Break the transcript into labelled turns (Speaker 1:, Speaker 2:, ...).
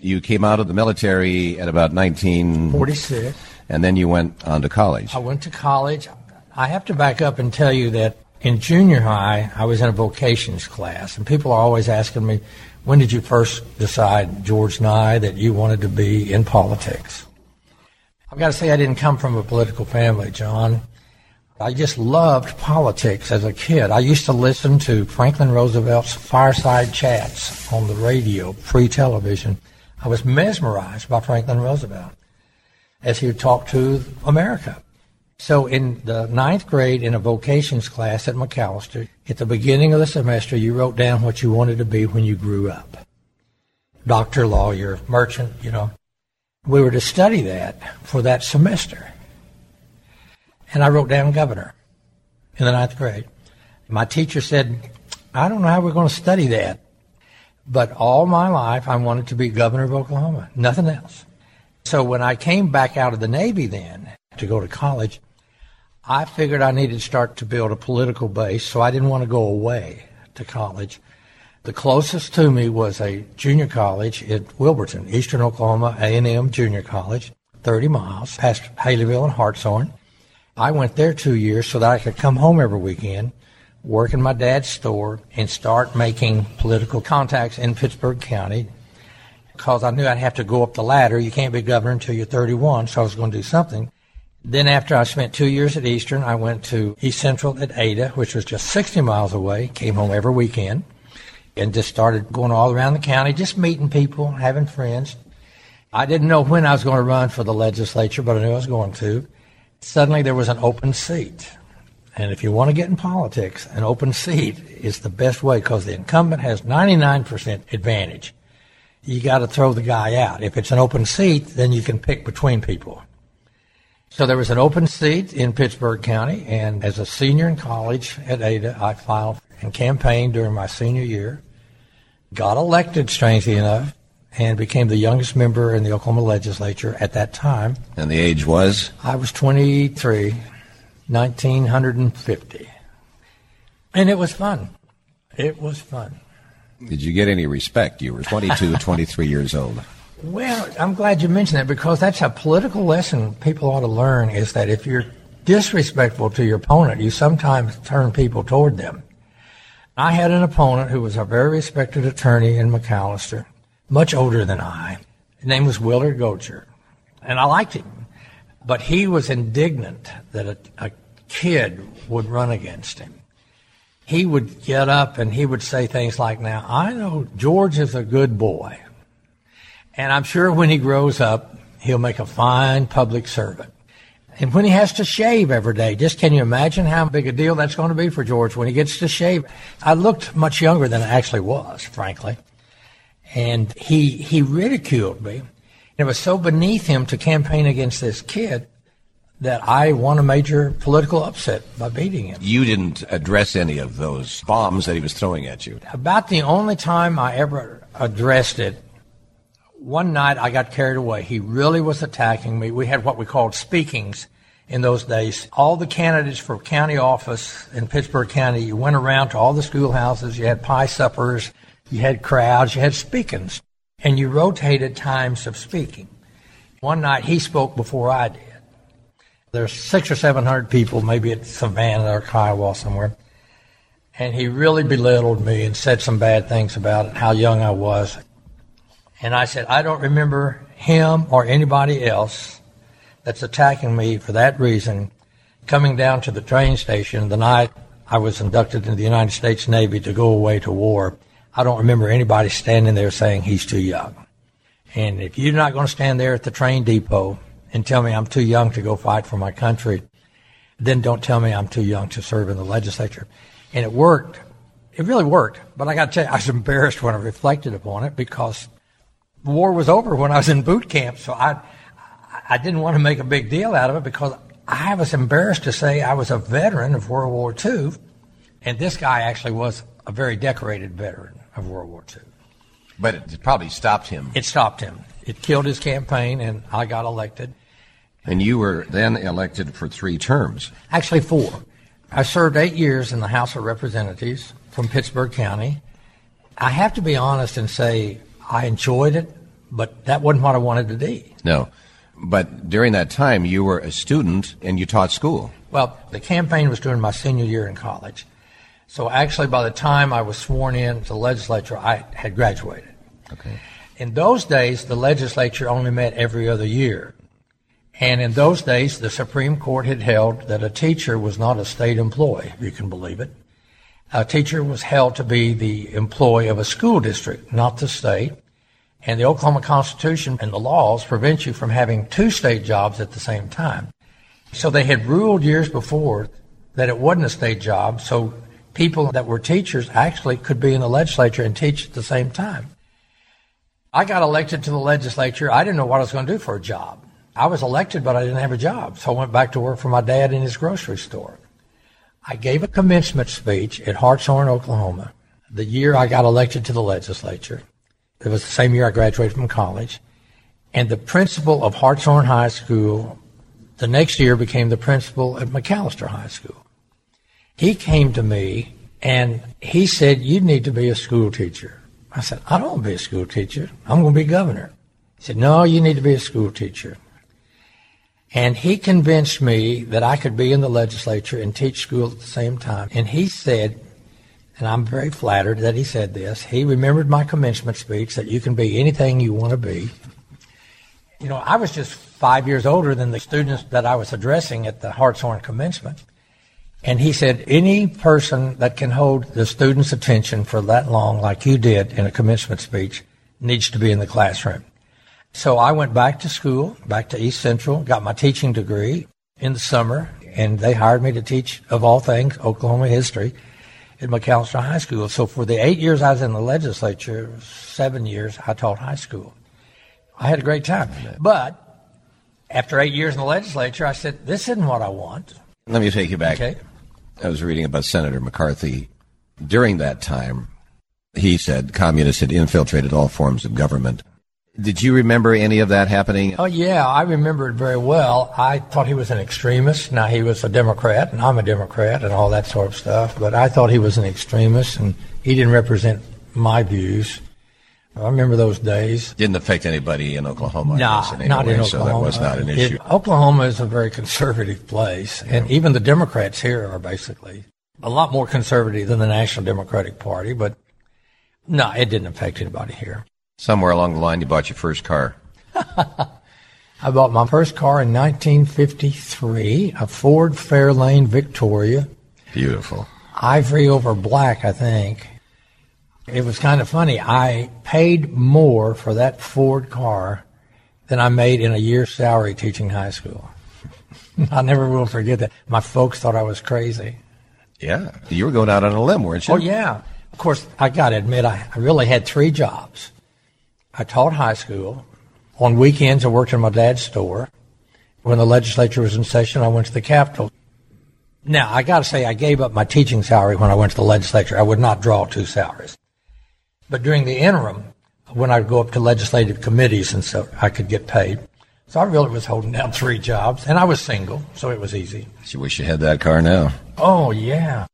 Speaker 1: You came out of the military at about
Speaker 2: 46.
Speaker 1: And then you went on to college.
Speaker 2: I went to college. I have to back up and tell you that in junior high, I was in a vocations class, and people are always asking me, when did you first decide, George Nye, that you wanted to be in politics? I've got to say I didn't come from a political family, John. I just loved politics as a kid. I used to listen to Franklin Roosevelt's fireside chats on the radio, pre-television. I was mesmerized by Franklin Roosevelt as he would talk to America. So in the 9th grade in a vocations class at Macalester, at the beginning of the semester, you wrote down what you wanted to be when you grew up. Doctor, lawyer, merchant, We were to study that for that semester. And I wrote down governor in the 9th grade. My teacher said, I don't know how we're going to study that. But all my life, I wanted to be governor of Oklahoma, nothing else. So when I came back out of the Navy then to go to college, I figured I needed to start to build a political base, so I didn't want to go away to college. The closest to me was a junior college at Wilburton, Eastern Oklahoma A&M Junior College, 30 miles past Haleyville and Hartshorn. I went there 2 years so that I could come home every weekend, work in my dad's store, and start making political contacts in Pittsburg County because I knew I'd have to go up the ladder. You can't be governor until you're 31, so I was going to do something. Then after I spent 2 years at Eastern, I went to East Central at Ada, which was just 60 miles away, came home every weekend, and just started going all around the county, just meeting people, having friends. I didn't know when I was going to run for the legislature, but I knew I was going to. Suddenly there was an open seat. And if you want to get in politics, an open seat is the best way because the incumbent has 99% advantage. You got to throw the guy out. If it's an open seat, then you can pick between people. So there was an open seat in Pittsburg County, and as a senior in college at Ada, I filed and campaigned during my senior year, got elected, strangely enough, and became the youngest member in the Oklahoma legislature at that time.
Speaker 1: And the age was?
Speaker 2: I was 23, 1950. And it was fun. It was fun.
Speaker 1: Did you get any respect? You were 22, 23 years old.
Speaker 2: Well, I'm glad you mentioned that because that's a political lesson people ought to learn is that if you're disrespectful to your opponent, you sometimes turn people toward them. I had an opponent who was a very respected attorney in Macalester, much older than I. His name was Willard Gocher, and I liked him. But he was indignant that a kid would run against him. He would get up and he would say things like, now, I know George is a good boy, and I'm sure when he grows up, he'll make a fine public servant. And when he has to shave every day, just can you imagine how big a deal that's going to be for George when he gets to shave? I looked much younger than I actually was, frankly. And he ridiculed me. It was so beneath him to campaign against this kid that I won a major political upset by beating him.
Speaker 1: You didn't address any of those bombs that he was throwing at you.
Speaker 2: About the only time I ever addressed it, one night I got carried away. He really was attacking me. We had what we called speakings in those days. All the candidates for county office in Pittsburg County, you went around to all the schoolhouses, you had pie suppers, you had crowds, you had speakings, and you rotated times of speaking. One night he spoke before I did. There's 600 or 700 people, maybe at Savannah or Kiowa somewhere, and he really belittled me and said some bad things about it, how young I was. And I said, I don't remember him or anybody else that's attacking me for that reason coming down to the train station the night I was inducted into the United States Navy to go away to war. I don't remember anybody standing there saying he's too young. And if you're not going to stand there at the train depot and tell me I'm too young to go fight for my country, then don't tell me I'm too young to serve in the legislature. And it worked. It really worked. But I got to tell you, I was embarrassed when I reflected upon it because the war was over when I was in boot camp. So I didn't want to make a big deal out of it because I was embarrassed to say I was a veteran of World War II. And this guy actually was a very decorated veteran of World War II.
Speaker 1: But it probably stopped him.
Speaker 2: It stopped him. It killed his campaign, and I got elected.
Speaker 1: And you were then elected for 3 terms.
Speaker 2: Actually 4. I served 8 years in the House of Representatives from Pittsburg County. I have to be honest and say I enjoyed it, But that wasn't what I wanted to be.
Speaker 1: No. But during that time, you were a student and you taught school.
Speaker 2: Well, the campaign was during my senior year in college. So actually, by the time I was sworn in to the legislature, I had graduated.
Speaker 1: Okay.
Speaker 2: In those days, the legislature only met every other year. And in those days, the Supreme Court had held that a teacher was not a state employee, if you can believe it. A teacher was held to be the employee of a school district, not the state. And the Oklahoma Constitution and the laws prevent you from having two state jobs at the same time. So they had ruled years before that it wasn't a state job, so people that were teachers actually could be in the legislature and teach at the same time. I got elected to the legislature. I didn't know what I was going to do for a job. I was elected, but I didn't have a job, so I went back to work for my dad in his grocery store. I gave a commencement speech at Hartshorn, Oklahoma, the year I got elected to the legislature. It was the same year I graduated from college. And the principal of Hartshorn High School the next year became the principal at McAllister High School. He came to me and he said, "You need to be a school teacher." I said, "I don't want to be a school teacher. I'm going to be governor." He said, "No, you need to be a school teacher." And he convinced me that I could be in the legislature and teach school at the same time. And he said, and I'm very flattered that he said this, he remembered my commencement speech that you can be anything you want to be. You know, I was just 5 years older than the students that I was addressing at the Hartshorn commencement. And he said, any person that can hold the student's attention for that long, like you did in a commencement speech, needs to be in the classroom. So I went back to school, back to East Central, got my teaching degree in the summer, and they hired me to teach, of all things, Oklahoma history at McAllister High School. So for the 8 years I was in the legislature, 7 years I taught high school. I had a great time. But after 8 years in the legislature, I said, this isn't what I want.
Speaker 1: Let me take you back.
Speaker 2: Okay.
Speaker 1: I was reading about Senator McCarthy. During that time, he said communists had infiltrated all forms of government. Did you remember any of that happening?
Speaker 2: Oh, yeah, I remember it very well. I thought he was an extremist. Now, he was a Democrat, and I'm a Democrat, and all that sort of stuff. But I thought he was an extremist, and he didn't represent my views. I remember those days.
Speaker 1: Didn't affect anybody in Oklahoma.
Speaker 2: No, not in Oklahoma.
Speaker 1: So that was not an issue.
Speaker 2: Oklahoma is a very conservative place, and even the Democrats here are basically a lot more conservative than the National Democratic Party. But no, it didn't affect anybody here.
Speaker 1: Somewhere along the line, you bought your first car.
Speaker 2: I bought my first car in 1953, a Ford Fairlane Victoria.
Speaker 1: Beautiful.
Speaker 2: Ivory over black, I think. It was kind of funny. I paid more for that Ford car than I made in a year's salary teaching high school. I never will forget that. My folks thought I was crazy.
Speaker 1: Yeah. You were going out on a limb, weren't you?
Speaker 2: Oh, yeah. Of course, I got to admit, I really had three jobs. I taught high school. On weekends, I worked in my dad's store. When the legislature was in session, I went to the Capitol. Now, I got to say, I gave up my teaching salary when I went to the legislature. I would not draw two salaries. But during the interim, when I'd go up to legislative committees and so I could get paid. So I really was holding down three jobs, and I was single, so it was easy.
Speaker 1: You wish you had that car now.
Speaker 2: Oh, yeah.